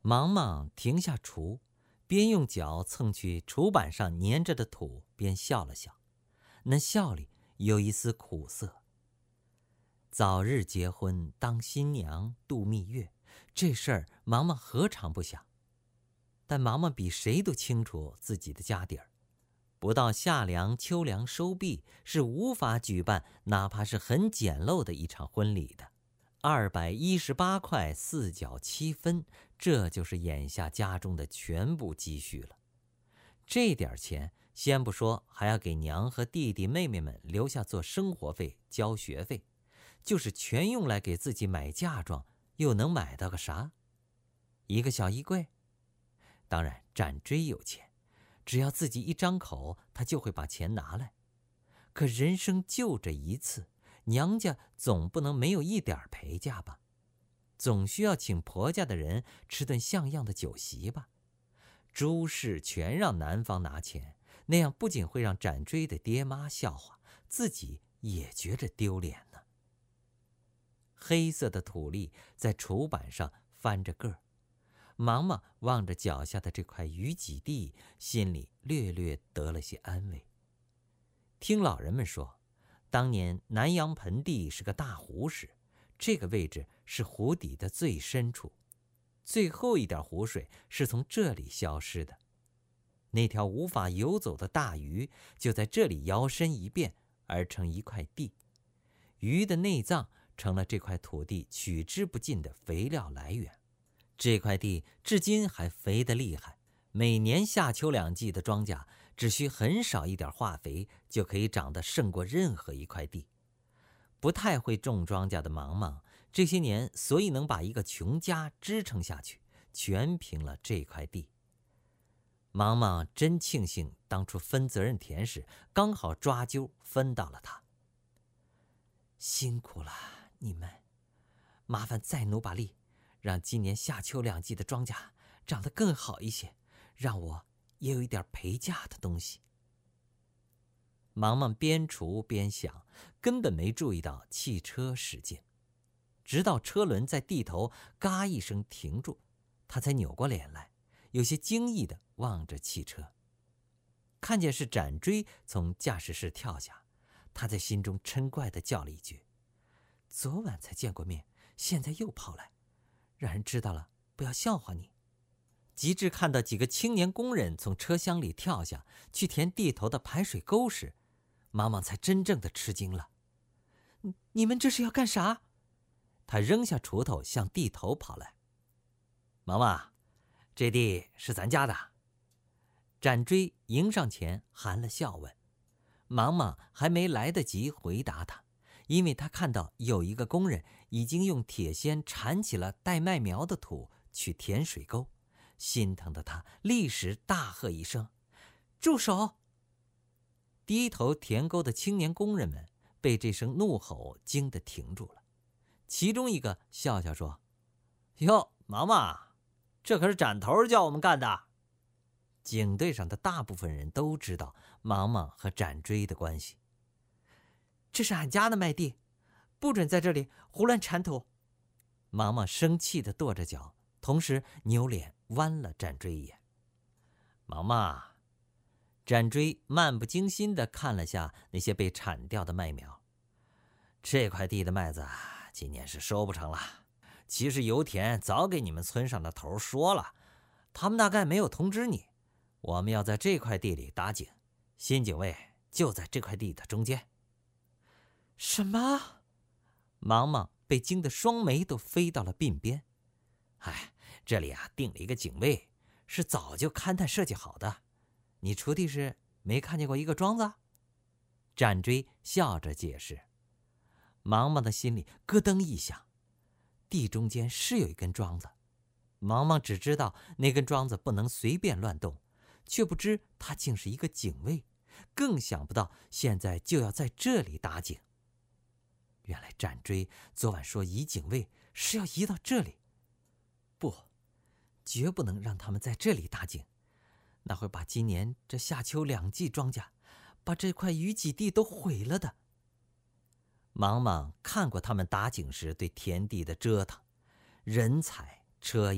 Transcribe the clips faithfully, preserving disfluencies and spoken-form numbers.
忙忙停下锄，边用脚蹭去锄板上粘着的土，边笑了笑，那笑里有一丝苦涩。早日结婚当新娘度蜜月，这事儿忙忙何尝不想？但忙忙比谁都清楚自己的家底儿，不到夏粮秋粮收毕，是无法举办哪怕是很简陋的一场婚礼的。二百一十八块四角七分，这就是眼下家中的全部积蓄了。这点钱，先不说还要给娘和弟弟妹妹们留下做生活费、交学费，就是全用来给自己买嫁妆，又能买到个啥？一个小衣柜？当然，展追有钱，只要自己一张口，他就会把钱拿来。可人生就这一次，娘家总不能没有一点陪嫁吧？总需要请婆家的人吃顿像样的酒席吧？诸事全让男方拿钱，那样不仅会让展追的爹妈笑话，自己也觉着丢脸呢。黑色的土粒在锄板上翻着个儿，忙忙望着脚下的这块鱼脊地，心里略略得了些安慰。听老人们说，当年南阳盆地是个大湖时，这个位置是湖底的最深处，最后一点湖水是从这里消失的。那条无法游走的大鱼就在这里摇身一变而成一块地，鱼的内脏成了这块土地取之不尽的肥料来源。这块地至今还肥得厉害，每年夏秋两季的庄稼只需很少一点化肥，就可以长得胜过任何一块地。不太会种庄稼的忙忙，这些年所以能把一个穷家支撑下去，全凭了这块地。忙忙真庆幸当初分责任田时，刚好抓阄分到了他。辛苦了你们，麻烦再努把力，让今年夏秋两季的庄稼长得更好一些，让我也有一点陪嫁的东西。忙忙边锄边想，根本没注意到汽车驶近，直到车轮在地头嘎一声停住，他才扭过脸来，有些惊异地望着汽车。看见是展追从驾驶室跳下，他在心中嗔怪地叫了一句：昨晚才见过面，现在又跑来，让人知道了不要笑话你。及至看到几个青年工人从车厢里跳下去填地头的排水沟时，忙忙才真正的吃惊了。你们这是要干啥？他扔下锄头向地头跑来。忙忙，这地是咱家的。展追迎上前含了笑问。忙忙还没来得及回答他，因为他看到有一个工人已经用铁锨铲起了带麦苗的土去填水沟，心疼的他立时大喝一声：住手！低头填沟的青年工人们被这声怒吼惊得停住了，其中一个笑笑说：哟，忙忙，这可是展头叫我们干的。警队上的大部分人都知道忙忙和展追的关系。这是俺家的麦地，不准在这里胡乱铲土。忙忙生气地跺着脚，同时扭脸剜了展追一眼。忙忙，展追漫不经心地看了下那些被铲掉的麦苗。这块地的麦子今年是收不成了，其实油田早给你们村上的头说了，他们大概没有通知你，我们要在这块地里打井，新井位就在这块地的中间。什么？忙忙被惊得双眉都飞到了鬓边。哎，这里啊定了一个井位，是早就勘探设计好的。你锄地时没看见过一个桩子？展追笑着解释。忙忙的心里咯噔一响，地中间是有一根桩子，忙忙只知道那根桩子不能随便乱动，却不知它竟是一个井位，更想不到现在就要在这里打井。原来展追昨晚说移井位是要移到这里，不，绝不能让他们在这里打井，那会把今年这夏秋两季庄稼，把这块鱼脊地都毁了的。忙忙看过他们打井时对田地的折腾，人踩车压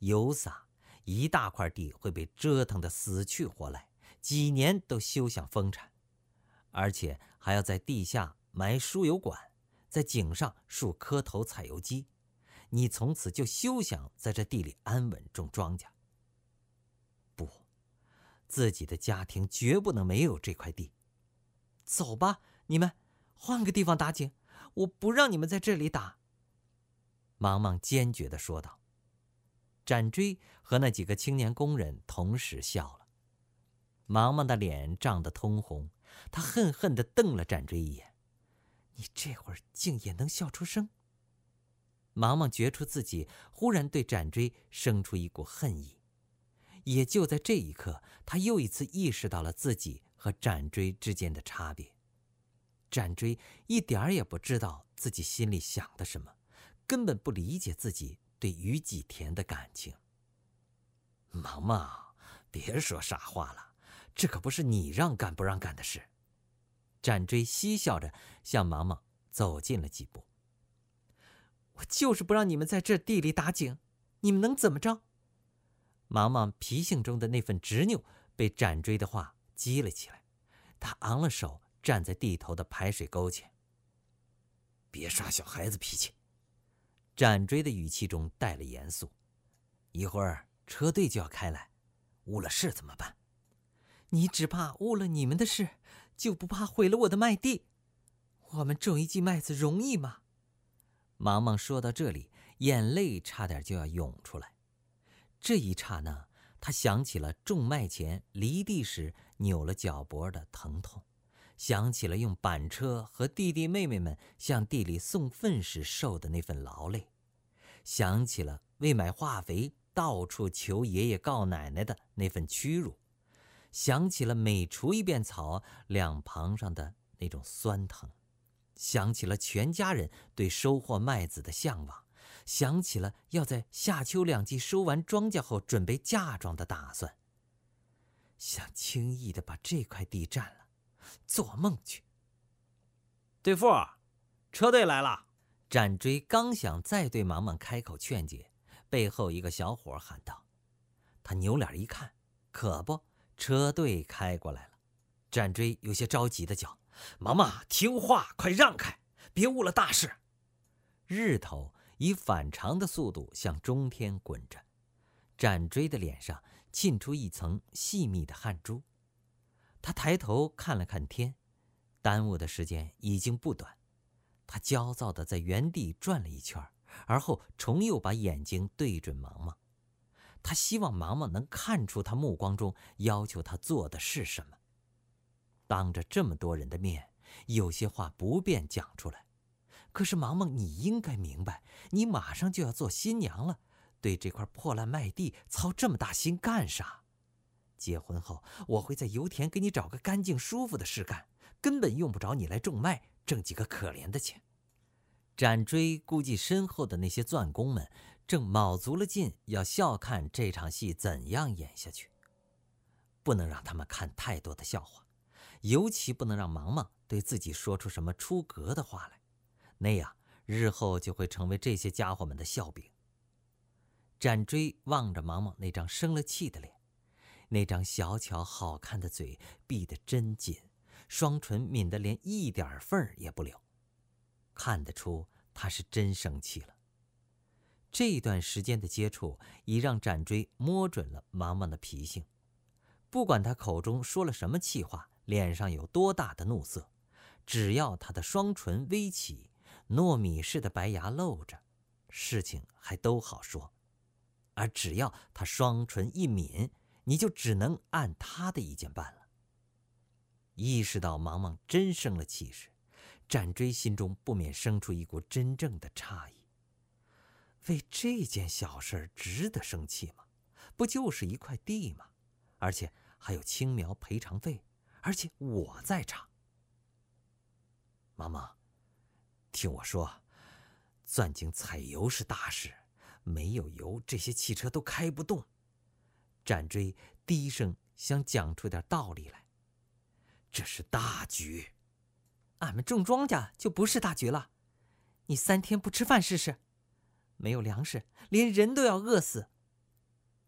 有撒，一大块地会被折腾得死去活来，几年都休想丰产，而且还要在地下埋输油管，在井上竖磕头采油机，你从此就休想在这地里安稳种庄稼。不，自己的家庭绝不能没有这块地。走吧，你们换个地方打井，我不让你们在这里打。芒芒坚决地说道。展锥和那几个青年工人同时笑了。芒芒的脸涨得通红，他恨恨地瞪了展锥一眼。你这会儿竟也能笑出声？芒芒觉出自己忽然对展锥生出一股恨意。也就在这一刻，他又一次意识到了自己和展锥之间的差别。展锥一点儿也不知道自己心里想的什么，根本不理解自己对于纪田的感情。芒芒，别说傻话了，这可不是你让干不让干的事。展锥嬉笑着向芒芒走近了几步。我就是不让你们在这地里打井，你们能怎么着？芒芒脾性中的那份执拗被展锥的话激了起来，他昂了手，站在地头的排水沟前。别耍小孩子脾气。展锥的语气中带了严肃。一会儿车队就要开来，误了事怎么办？你只怕误了你们的事，就不怕毁了我的麦地？我们种一季麦子容易吗？芒芒说到这里，眼泪差点就要涌出来。这一刹那，他想起了种麦前犁地时扭了脚脖的疼痛，想起了用板车和弟弟妹妹们向地里送粪时受的那份劳累，想起了为买化肥到处求爷爷告奶奶的那份屈辱，想起了每除一遍草两旁上的那种酸疼，想起了全家人对收获麦子的向往，想起了要在夏秋两季收完庄稼后准备嫁妆的打算。想轻易地把这块地占了，做梦去！ 队副，车队来了！ 展锥刚想再对芒芒开口劝解，背后一个小伙喊道。他扭脸一看，可不，车队开过来了。展锥有些着急地叫： 芒芒，听话，快让开，别误了大事！ 日头以反常的速度向中天滚着，展锥的脸上沁出一层细密的汗珠。他抬头看了看天，耽误的时间已经不短。他焦躁地在原地转了一圈，而后重又把眼睛对准芒芒。他希望芒芒能看出他目光中要求他做的是什么。当着这么多人的面，有些话不便讲出来。可是芒芒，你应该明白，你马上就要做新娘了，对这块破烂麦地操这么大心干啥？结婚后，我会在油田给你找个干净舒服的事干，根本用不着你来种麦，挣几个可怜的钱。展锥估计身后的那些钻工们正卯足了劲要笑看这场戏怎样演下去。不能让他们看太多的笑话，尤其不能让芒芒对自己说出什么出格的话来，那样日后就会成为这些家伙们的笑柄。展锥望着芒芒那张生了气的脸，那张小巧好看的嘴闭得真紧，双唇抿得连一点缝也不留，看得出他是真生气了。这段时间的接触已让展锥摸准了芒芒的脾性，不管他口中说了什么气话，脸上有多大的怒色，只要他的双唇微起，糯米似的白牙露着，事情还都好说。而只要他双唇一抿，你就只能按他的意见办了。意识到芒芒真生了气时，展锥心中不免生出一股真正的诧异。为这件小事值得生气吗？不就是一块地吗？而且还有青苗赔偿费，而且我在场。妈妈，听我说，钻井采油是大事，没有油，这些汽车都开不动。展锥低声想讲出点道理来。这是大局。俺们种庄稼就不是大局了。你三天不吃饭试试，没有粮食，连人都要饿死。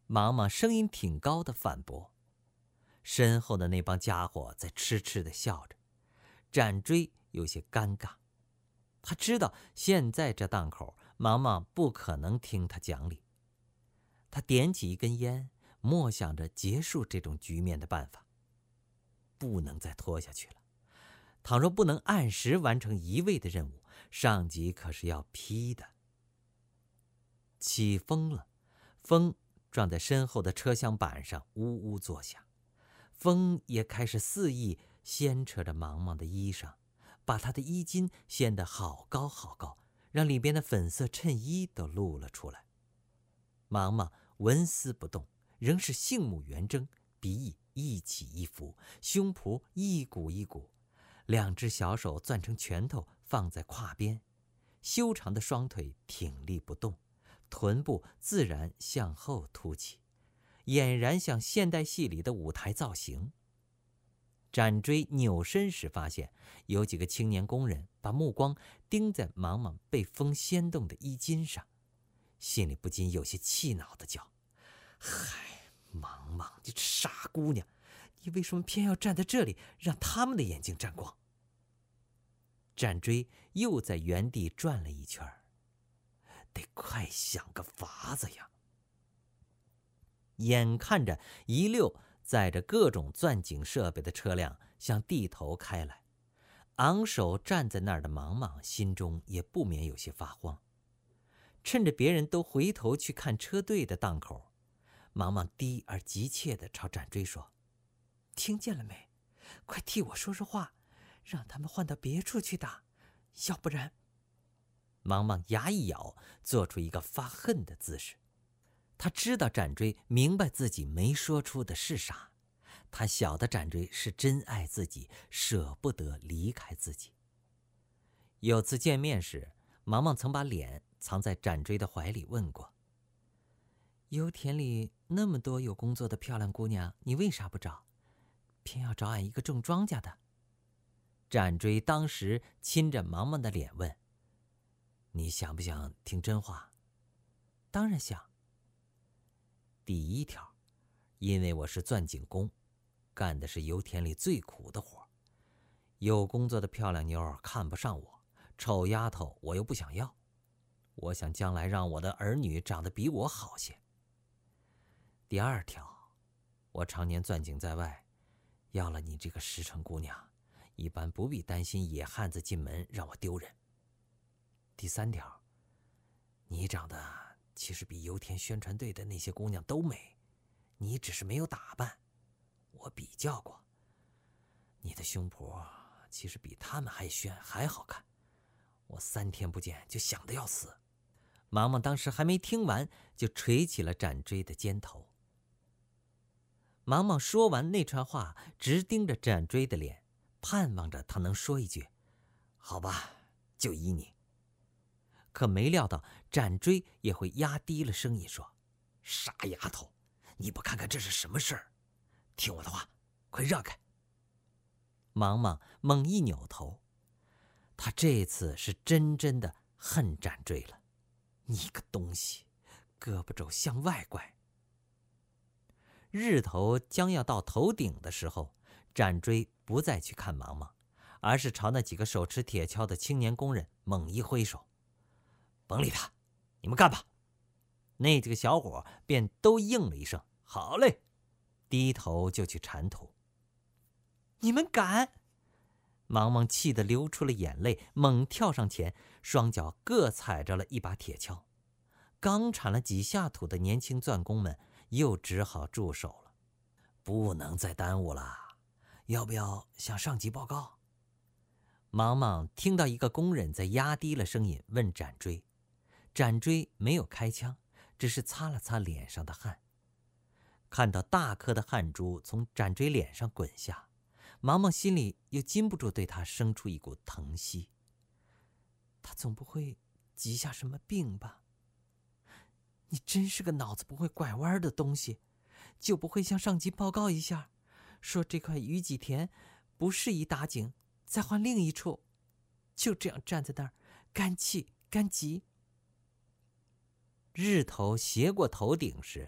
忙忙声音挺高的反驳。身后的那帮家伙在痴痴地笑着，展锥有些尴尬。他知道现在这档口，忙忙不可能听他讲理。他点起一根烟，默想着结束这种局面的办法。不能再拖下去了。倘若不能按时完成一位的任务，上级可是要批的。起风了，风撞在身后的车厢板上，呜呜作响。风也开始肆意掀扯着忙忙的衣裳，把他的衣襟掀得好高好高，让里边的粉色衬衣都露了出来。忙忙纹丝不动，仍是杏目圆睁，鼻翼一起一伏，胸脯一鼓一鼓，两只小手攥成拳头放在胯边，修长的双腿挺立不动，臀部自然向后凸起，俨然像现代戏里的舞台造型。展锥扭身时，发现有几个青年工人把目光盯在忙忙被风掀动的衣襟上，心里不禁有些气恼地叫：嗨，忙忙，你这傻姑娘，你为什么偏要站在这里，让他们的眼睛沾光？展锥又在原地转了一圈，得快想个法子呀！眼看着一溜载着各种钻井设备的车辆向地头开来，昂首站在那儿的忙忙心中也不免有些发慌。趁着别人都回头去看车队的档口，忙忙低而急切地朝展锥说：听见了没？快替我说说话，让他们换到别处去打，要不然……忙忙牙一咬，做出一个发恨的姿势。他知道展锥明白自己没说出的是啥，他晓得展锥是真爱自己，舍不得离开自己。有次见面时，忙忙曾把脸藏在展锥的怀里问过：油田里那么多有工作的漂亮姑娘，你为啥不找？偏要找俺一个种庄稼的？展锥当时亲着忙忙的脸问：你想不想听真话？当然想。第一条，因为我是钻井工，干的是油田里最苦的活，有工作的漂亮妞看不上我，丑丫头我又不想要，我想将来让我的儿女长得比我好些。第二条，我常年钻井在外，要了你这个实诚姑娘，一般不必担心野汉子进门让我丢人。第三条，你长得其实比油田宣传队的那些姑娘都美，你只是没有打扮，我比较过，你的胸脯其实比他们还炫还好看，我三天不见就想得要死。忙忙当时还没听完，就捶起了展锥的肩头。忙忙说完那串话，直盯着展锥的脸，盼望着他能说一句：好吧，就依你。可没料到展锥也会压低了声音说：傻丫头，你不看看这是什么事儿？听我的话，快让开。忙忙猛一扭头，他这次是真真的恨展锥了。你个东西，胳膊肘向外拐。日头将要到头顶的时候，展锥不再去看忙忙，而是朝那几个手持铁锹的青年工人猛一挥手：甭理他，你们干吧。那几个小伙便都应了一声好嘞，低头就去铲土。你们敢！忙忙气得流出了眼泪，猛跳上前，双脚各踩着了一把铁锹。刚铲了几下土的年轻钻工们又只好住手了。不能再耽误了，要不要向上级报告？忙忙听到一个工人在压低了声音问展锥，展锥没有开枪，只是擦了擦脸上的汗。看到大颗的汗珠从展锥脸上滚下，忙忙心里又禁不住对他生出一股疼惜。他总不会急下什么病吧？你真是个脑子不会拐弯的东西，就不会向上级报告一下，说这块鱼脊田不适宜打井，再换另一处，就这样站在那儿干气干急。日头斜过头顶时，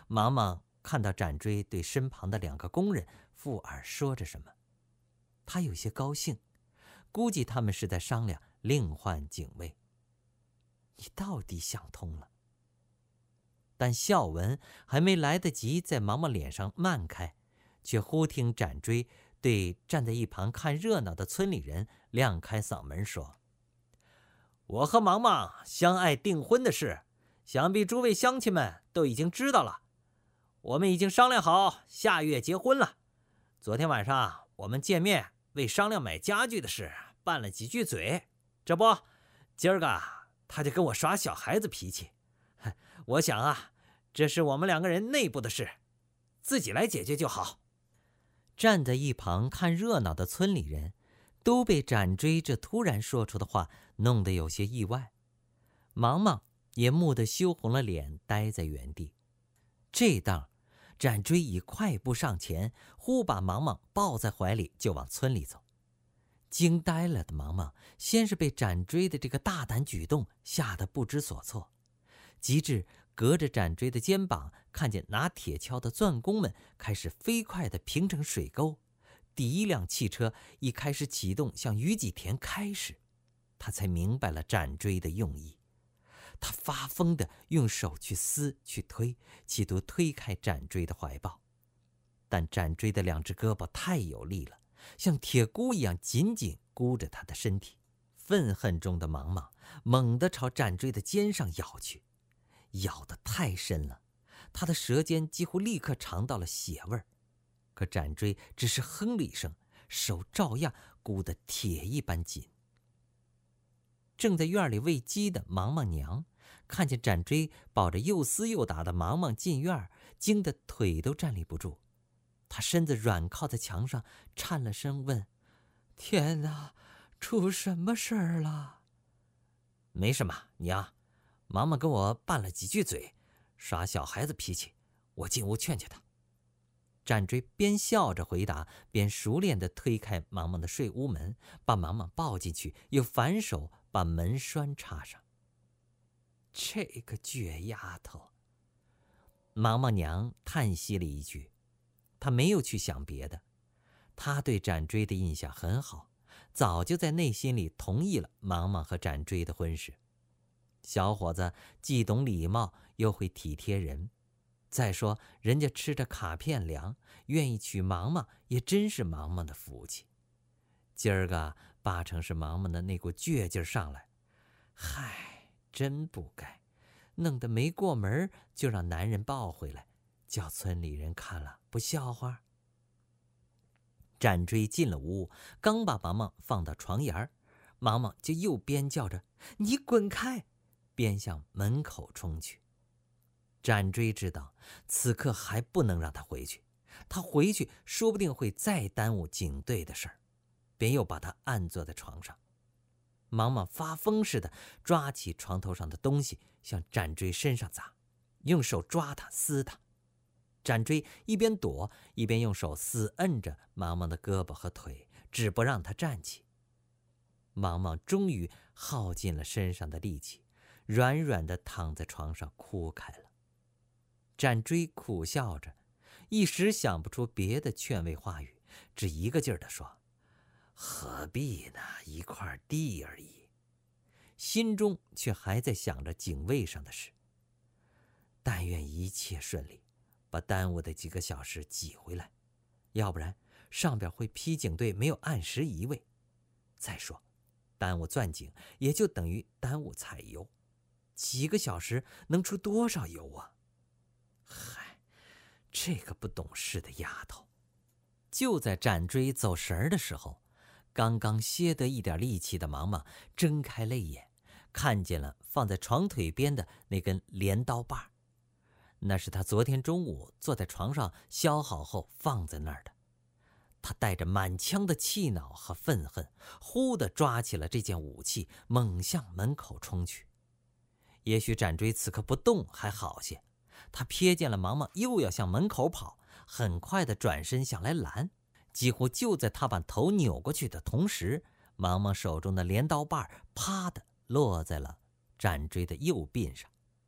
忙忙看到展锥对身旁的两个工人附耳说着什么，他有些高兴，估计他们是在商量另换警卫。你到底想通了。但笑纹还没来得及在忙忙脸上漫开，却忽听展锥对站在一旁看热闹的村里人亮开嗓门说：我和忙忙相爱订婚的事，想必诸位乡亲们都已经知道了。我们已经商量好下月结婚了。昨天晚上我们见面，为商量买家具的事拌了几句嘴，这不，今儿个他就跟我耍小孩子脾气。我想啊，这是我们两个人内部的事，自己来解决就好。站在一旁看热闹的村里人都被展锥这突然说出的话弄得有些意外，忙忙也蓦地羞红了脸，呆在原地。这当展锥已快步上前，忽把忙忙抱在怀里就往村里走。惊呆了的忙忙先是被展锥的这个大胆举动吓得不知所措，及至隔着展锥的肩膀看见拿铁锹的钻工们开始飞快地平整水沟，第一辆汽车一开始启动向余济田开时，他才明白了展锥的用意。他发疯地用手去撕去推，企图推开展锥的怀抱，但展锥的两只胳膊太有力了，像铁箍一样紧紧箍着他的身体。愤恨中的忙忙猛地朝展锥的肩上咬去，咬得太深了，他的舌尖几乎立刻尝到了血味儿。可展锥只是哼了一声，手照样箍得铁一般紧。正在院里喂鸡的忙忙娘看见展锥抱着又撕又打的忙忙进院，惊得腿都站立不住。他身子软靠在墙上，颤了声问：天哪，出什么事儿了？没什么，娘，忙忙跟我拌了几句嘴，耍小孩子脾气，我进屋劝劝他。展锥边笑着回答，边熟练地推开忙忙的睡屋门，把忙忙抱进去，又反手把门栓插上。这个倔丫头！忙忙娘叹息了一句，她没有去想别的，她对展锥的印象很好，早就在内心里同意了忙忙和展锥的婚事。小伙子既懂礼貌，又会体贴人。再说人家吃着卡片粮，愿意娶忙忙也真是忙忙的福气。今儿个八成是忙忙的那股倔劲上来，嗨，真不该，弄得没过门就让男人抱回来，叫村里人看了不笑话。展锥进了屋，刚把忙忙放到床沿，忙忙就又边叫着你滚开，边向门口冲去。展锥知道此刻还不能让他回去，他回去说不定会再耽误警队的事儿，便又把他按坐在床上。忙忙发疯似的抓起床头上的东西向展锥身上砸，用手抓他撕他。展锥一边躲一边用手死摁着忙忙的胳膊和腿，只不让他站起。忙忙终于耗尽了身上的力气，软软地躺在床上哭开了。展锥苦笑着，一时想不出别的劝慰话语，只一个劲儿地说：何必呢，一块地而已，心中却还在想着警卫上的事。但愿一切顺利，把耽误的几个小时挤回来，要不然上边会批警队没有按时移位。再说耽误钻井也就等于耽误采油，几个小时能出多少油啊？嗨，这个不懂事的丫头！就在展锥走神儿的时候，刚刚歇得一点力气的忙忙睁开泪眼，看见了放在床腿边的那根镰刀把，那是他昨天中午坐在床上削好后放在那儿的。他带着满腔的气恼和愤恨，忽地抓起了这件武器，猛向门口冲去。也许展锥此刻不动还好些，他瞥见了忙忙又要向门口跑，很快地转身想来拦。几乎就在他把头扭过去的同时，忙忙手中的镰刀把啪地落在了展锥的右鬓上。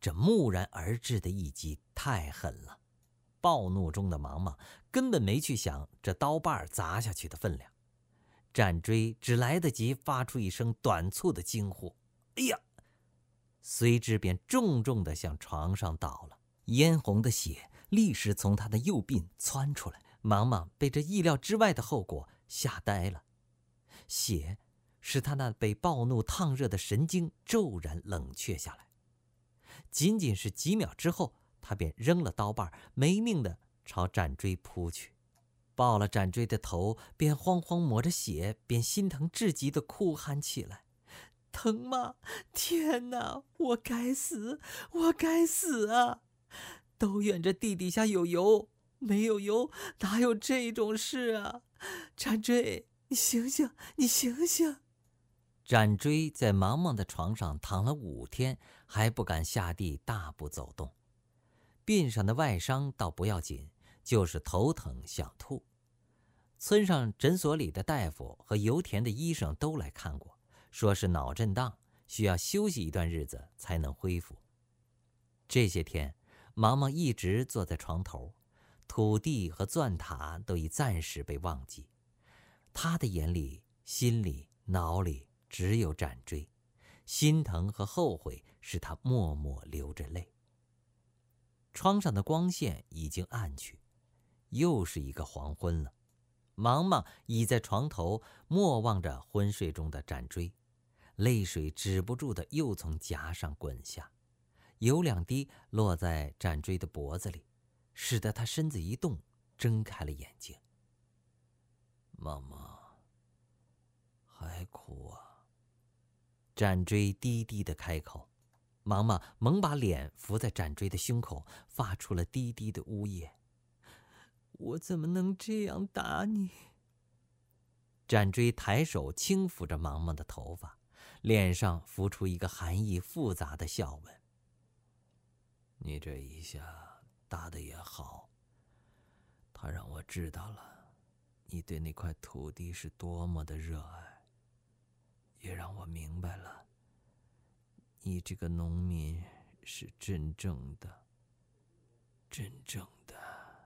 这蓦然而至的一击太狠了，暴怒中的芒芒根本没去想这刀把砸下去的分量。战锥只来得及发出一声短促的惊呼：“哎呀！”随之便重重地向床上倒了，嫣红的血立时从他的右鬓窜出来。芒芒被这意料之外的后果吓呆了，血使他那被暴怒烫热的神经骤然冷却下来。仅仅是几秒之后，他便扔了刀把，没命地朝战锥扑去，抱了战锥的头，便慌慌抹着血，便心疼至极地哭喊起来：“疼吗？天哪！我该死，我该死啊！都怨这地底下有油，没有油哪有这种事啊！战锥，你醒醒，你醒醒！”战锥在芒芒的床上躺了五天，还不敢下地大步走动。鬓上的外伤倒不要紧，就是头疼想吐。村上诊所里的大夫和油田的医生都来看过，说是脑震荡，需要休息一段日子才能恢复。这些天，芒芒一直坐在床头，土地和钻塔都已暂时被忘记。他的眼里、心里、脑里只有战锥，心疼和后悔使他默默流着泪。窗上的光线已经暗去，又是一个黄昏了。芒芒倚在床头，默望着昏睡中的战锥，泪水止不住的又从颊上滚下，有两滴落在战锥的脖子里，使得他身子一动，睁开了眼睛。妈妈，还哭啊？战锥低低的开口，芒芒猛把脸伏在战锥的胸口，发出了低低的呜咽。我怎么能这样打你？战锥抬手轻抚着芒芒的头发，脸上浮出一个含义复杂的笑纹。你这一下打得也好，他让我知道了你对那块土地是多么的热爱，也让我明白了你这个农民是真正的真正的。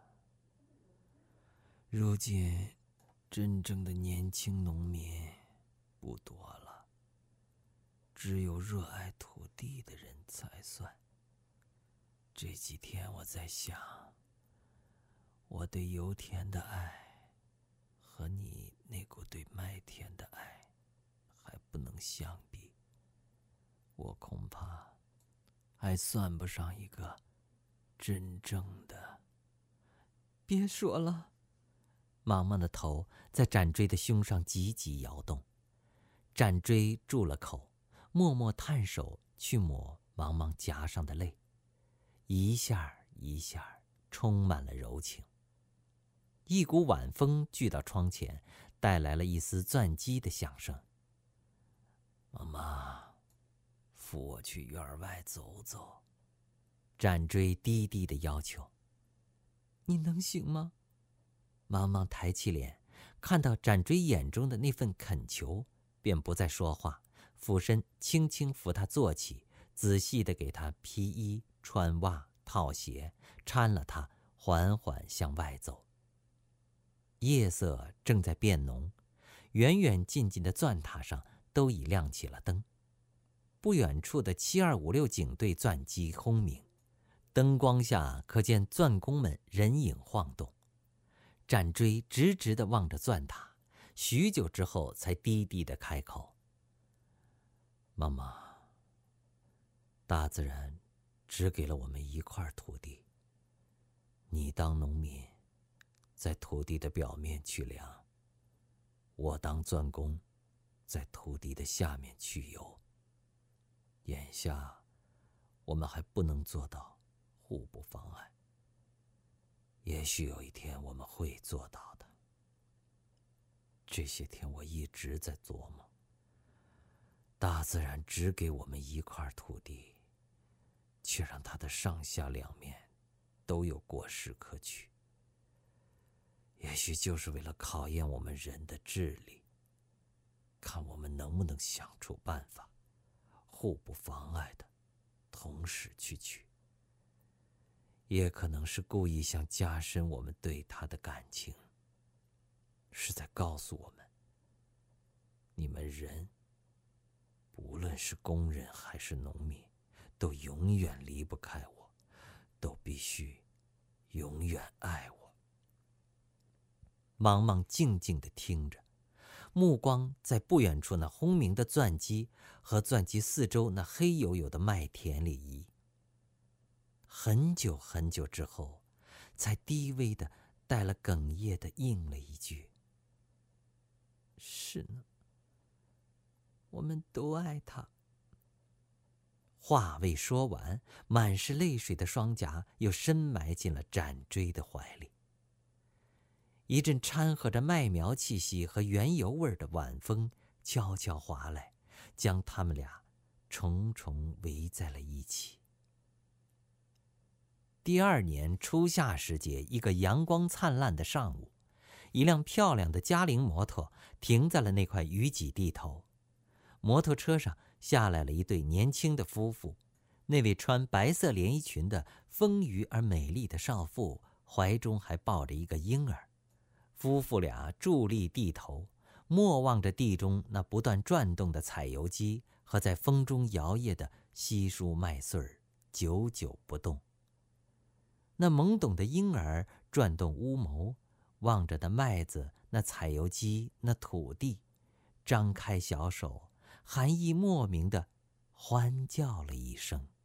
如今真正的年轻农民不多了，只有热爱土地的人才算。这几天我在想，我对油田的爱和你那股对麦田的爱还不能相比，我恐怕还算不上一个真正的。别说了。芒芒的头在战锥的胸上急急摇动，战锥住了口，默默探手去抹芒芒颊上的泪，一下一下充满了柔情。一股晚风聚到窗前，带来了一丝钻机的响声。妈妈，扶我去院外走走。战锥低低的要求。你能行吗？芒芒抬起脸，看到战锥眼中的那份恳求，便不再说话，俯身轻轻扶他坐起，仔细地给他披衣穿袜套鞋，搀了他缓缓向外走。夜色正在变浓，远远近近的钻塔上都已亮起了灯。不远处的七二五六警队钻机轰鸣，灯光下可见钻工们人影晃动。战锥直直地望着钻塔，许久之后才低低地开口：妈妈，大自然只给了我们一块土地，你当农民，在土地的表面取粮，我当钻工，在土地的下面取油。眼下我们还不能做到互不妨碍，也许有一天我们会做到的。这些天我一直在琢磨，大自然只给我们一块土地，却让它的上下两面都有果实可取，也许就是为了考验我们人的智力，看我们能不能想出办法互不妨碍的同时去取，也可能是故意想加深我们对他的感情，是在告诉我们，你们人，不论是工人还是农民，都永远离不开我，都必须永远爱我。茫茫静静地听着，目光在不远处那轰鸣的钻机和钻机四周那黑黝黝的麦田里移。很久很久之后，才低微的带了哽咽的应了一句：“是呢，我们都爱他。”话未说完，满是泪水的双颊又深埋进了展锥的怀里。一阵掺和着麦苗气息和原油味的晚风悄悄划来，将他们俩重重围在了一起。第二年初夏时节，一个阳光灿烂的上午，一辆漂亮的嘉陵摩托停在了那块雨脊地头。摩托车上下来了一对年轻的夫妇，那位穿白色连衣裙的丰腴而美丽的少妇，怀中还抱着一个婴儿。夫妇俩伫立地头，默望着地中那不断转动的采油机和在风中摇曳的稀疏麦穗儿，久久不动。那懵懂的婴儿转动乌眸，望着那麦子、那采油机、那土地，张开小手，含义莫名地欢叫了一声。